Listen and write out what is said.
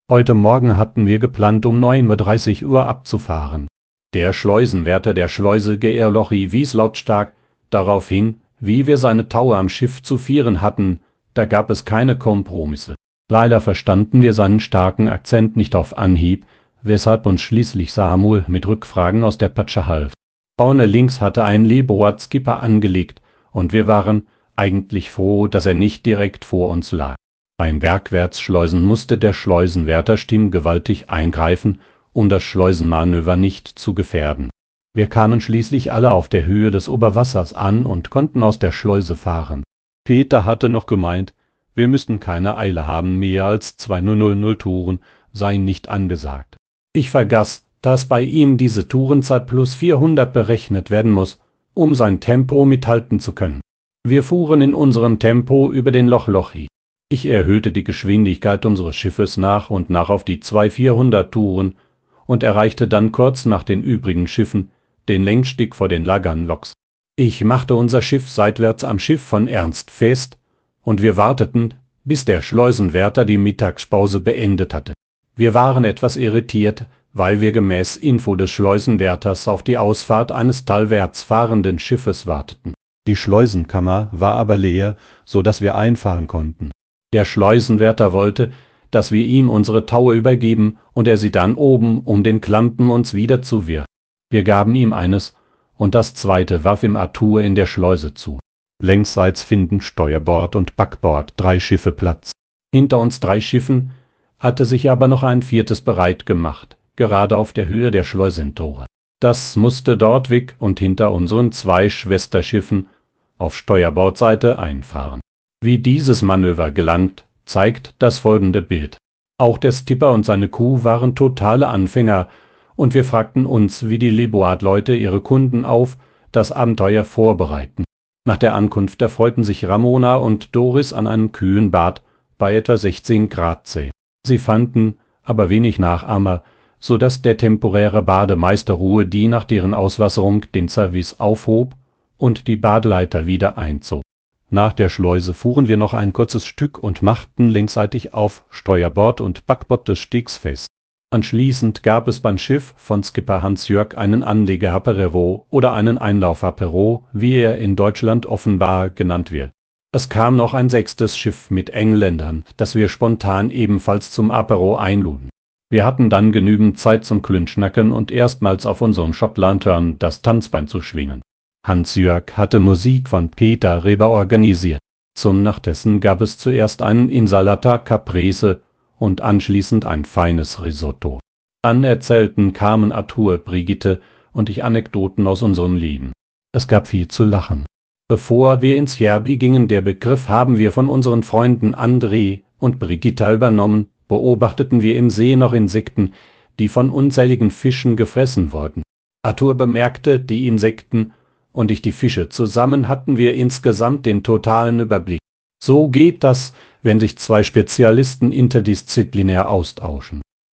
Heute Morgen hatten wir geplant, um 9:30 Uhr abzufahren. Der Schleusenwärter der Schleuse Geerlochi wies lautstark darauf hin, wie wir seine Taue am Schiff zu vieren hatten, da gab es keine Kompromisse. Leider verstanden wir seinen starken Akzent nicht auf Anhieb, weshalb uns schließlich Samuel mit Rückfragen aus der Patsche half. Vorne links hatte ein Leeboard Skipper angelegt, und wir waren eigentlich froh, dass er nicht direkt vor uns lag. Beim Bergwärtsschleusen musste der Schleusenwärter stimmgewaltig eingreifen, um das Schleusenmanöver nicht zu gefährden. Wir kamen schließlich alle auf der Höhe des Oberwassers an und konnten aus der Schleuse fahren. Peter hatte noch gemeint, wir müssten keine Eile haben, mehr als 2000 Touren seien nicht angesagt. Ich vergaß, dass bei ihm diese Tourenzeit plus 400 berechnet werden muss, um sein Tempo mithalten zu können. Wir fuhren in unserem Tempo über den Loch Lochi. Ich erhöhte die Geschwindigkeit unseres Schiffes nach und nach auf die 2400 Touren und erreichte dann kurz nach den übrigen Schiffen den Längsstieg vor den Laggan-Loks. Ich machte unser Schiff seitwärts am Schiff von Ernst fest, und wir warteten, bis der Schleusenwärter die Mittagspause beendet hatte. Wir waren etwas irritiert, weil wir gemäß Info des Schleusenwärters auf die Ausfahrt eines talwärts fahrenden Schiffes warteten. Die Schleusenkammer war aber leer, so dass wir einfahren konnten. Der Schleusenwärter wollte, dass wir ihm unsere Taue übergeben und er sie dann oben um den Klampen uns wieder zuwirft. Wir gaben ihm eines, und das zweite warf ihm Arthur in der Schleuse zu. Längsseits finden Steuerbord und Backbord 3 Schiffe Platz. Hinter uns 3 Schiffen hatte sich aber noch ein 4. bereit gemacht, gerade auf der Höhe der Schleusentore. Das musste dort weg und hinter unseren 2 Schwesterschiffen auf Steuerbordseite einfahren. Wie dieses Manöver gelangt, zeigt das folgende Bild. Auch der Skipper und seine Crew waren totale Anfänger, und wir fragten uns, wie die Leboard-Leute ihre Kunden auf das Abenteuer vorbereiten. Nach der Ankunft erfreuten sich Ramona und Doris an einem kühlen Bad bei etwa 16 Grad C. Sie fanden aber wenig Nachahmer, so dass der temporäre Bademeister Ruhe die nach deren Auswasserung den Service aufhob und die Badeleiter wieder einzog. Nach der Schleuse fuhren wir noch ein kurzes Stück und machten längsseitig auf Steuerbord und Backbord des Stiegs fest. Anschließend gab es beim Schiff von Skipper Hans-Jörg einen Anleger-Apéro oder einen Einlauf-Apéro, wie er in Deutschland offenbar genannt wird. Es kam noch ein 6. Schiff mit Engländern, das wir spontan ebenfalls zum Apéro einluden. Wir hatten dann genügend Zeit zum Klünschnacken und erstmals auf unserem Shop-Lantern das Tanzbein zu schwingen. Hans-Jörg hatte Musik von Peter Reber organisiert. Zum Nachtessen gab es zuerst einen Insalata Caprese und anschließend ein feines Risotto. Dann erzählten Carmen, Arthur, Brigitte und ich Anekdoten aus unserem Leben. Es gab viel zu lachen. Bevor wir ins Järby gingen, der Begriff haben wir von unseren Freunden André und Brigitta übernommen, beobachteten wir im See noch Insekten, die von unzähligen Fischen gefressen wurden. Arthur bemerkte die Insekten und ich die Fische. Zusammen hatten wir insgesamt den totalen Überblick. So geht das, wenn sich 2 Spezialisten interdisziplinär austauschen.